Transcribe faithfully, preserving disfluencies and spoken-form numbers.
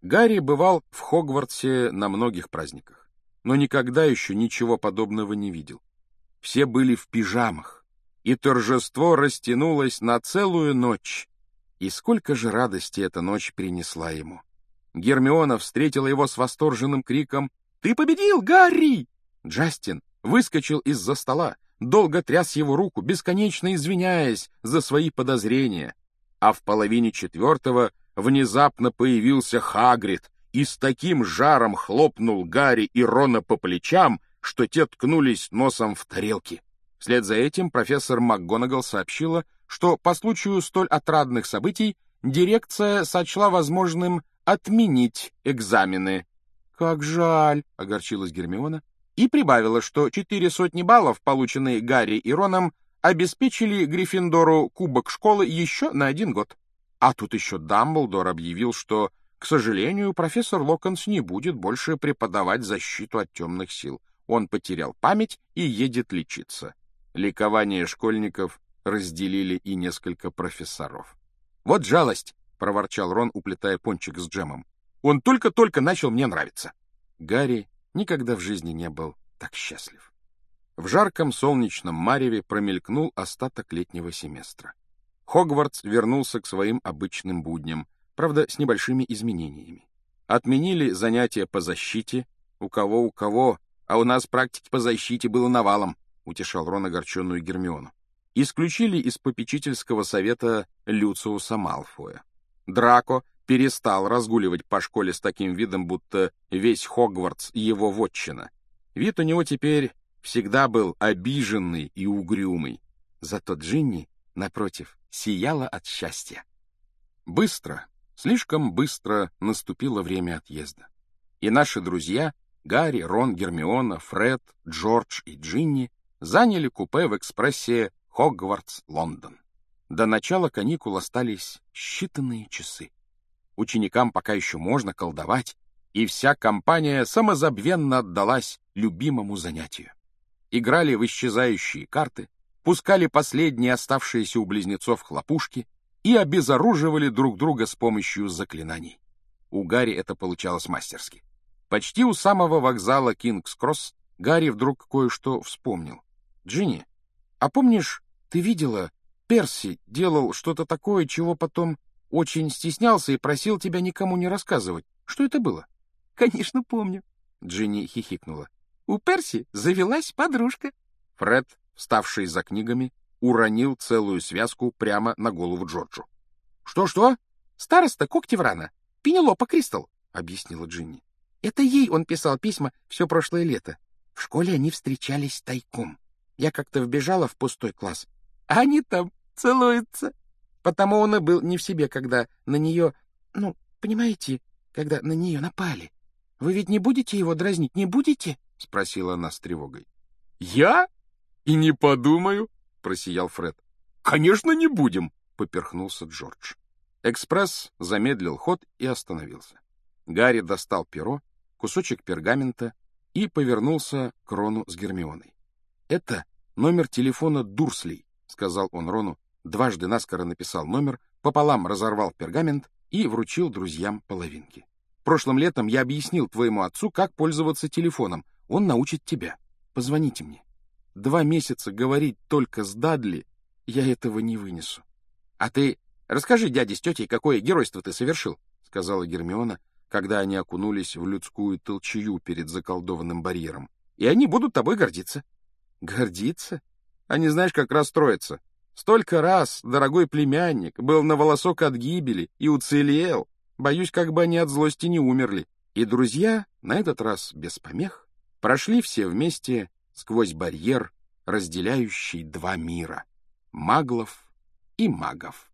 Гарри бывал в Хогвартсе на многих праздниках, но никогда еще ничего подобного не видел. Все были в пижамах, и торжество растянулось на целую ночь. И сколько же радости эта ночь принесла ему! Гермиона встретила его с восторженным криком: «Ты победил, Гарри!» Джастин выскочил из-за стола, долго тряс его руку, бесконечно извиняясь за свои подозрения. А в половине четвертого внезапно появился Хагрид и с таким жаром хлопнул Гарри и Рона по плечам, что те ткнулись носом в тарелки. Вслед за этим профессор МакГонагал сообщила, что по случаю столь отрадных событий дирекция сочла возможным отменить экзамены. «Как жаль!» — огорчилась Гермиона и прибавила, что четыре сотни баллов, полученные Гарри и Роном, обеспечили Гриффиндору кубок школы еще на один год. А тут еще Дамблдор объявил, что, к сожалению, профессор Локонс не будет больше преподавать защиту от темных сил. Он потерял память и едет лечиться. Ликование школьников разделили и несколько профессоров. «Вот жалость!» — проворчал Рон, уплетая пончик с джемом. «Он только-только начал мне нравиться». Гарри никогда в жизни не был так счастлив. В жарком солнечном мареве промелькнул остаток летнего семестра. Хогвартс вернулся к своим обычным будням, правда, с небольшими изменениями. Отменили занятия по защите. У кого, у кого, а у нас практики по защите было навалом, утешал Рон огорченную Гермиону. Исключили из попечительского совета Люциуса Малфоя. Драко перестал разгуливать по школе с таким видом, будто весь Хогвартс его вотчина. Вид у него теперь всегда был обиженный и угрюмый. Зато Джинни, напротив, сияла от счастья. Быстро, слишком быстро наступило время отъезда. И наши друзья, Гарри, Рон, Гермиона, Фред, Джордж и Джинни, заняли купе в экспрессе Хогвартс-Лондон. До начала каникул остались считанные часы. Ученикам пока еще можно колдовать, и вся компания самозабвенно отдалась любимому занятию. Играли в исчезающие карты, пускали последние оставшиеся у близнецов хлопушки и обезоруживали друг друга с помощью заклинаний. У Гарри это получалось мастерски. Почти у самого вокзала Кингс-Кросс Гарри вдруг кое-что вспомнил. «Джинни, а помнишь, ты видела, Перси делал что-то такое, чего потом очень стеснялся и просил тебя никому не рассказывать. Что это было?» «Конечно, помню», — Джинни хихикнула. «У Перси завелась подружка». Фред, вставший за книгами, уронил целую связку прямо на голову Джорджу. «Что-что?» «Староста Когтеврана, Пенелопа Кристал», — объяснила Джинни. «Это ей он писал письма все прошлое лето. В школе они встречались тайком. Я как-то вбежала в пустой класс, а они там целуются. Потому он и был не в себе, когда на нее... Ну, понимаете, когда на нее напали. Вы ведь не будете его дразнить, не будете?» — спросила она с тревогой. «Я? И не подумаю!» — просиял Фред. «Конечно, не будем!» — поперхнулся Джордж. Экспресс замедлил ход и остановился. Гарри достал перо, кусочек пергамента и повернулся к Рону с Гермионой. «Это номер телефона Дурслей», — сказал он Рону, дважды наскоро написал номер, пополам разорвал пергамент и вручил друзьям половинки. «Прошлым летом я объяснил твоему отцу, как пользоваться телефоном. Он научит тебя. Позвоните мне. Два месяца говорить только с Дадли, я этого не вынесу». «А ты расскажи дяде с тетей, какое геройство ты совершил», — сказала Гермиона, когда они окунулись в людскую толчую перед заколдованным барьером. «И они будут тобой гордиться». «Гордиться? А не знаешь, как расстроиться? Столько раз, дорогой племянник, был на волосок от гибели и уцелел. Боюсь, как бы они от злости не умерли». И друзья, на этот раз без помех, прошли все вместе сквозь барьер, разделяющий два мира — маглов и магов.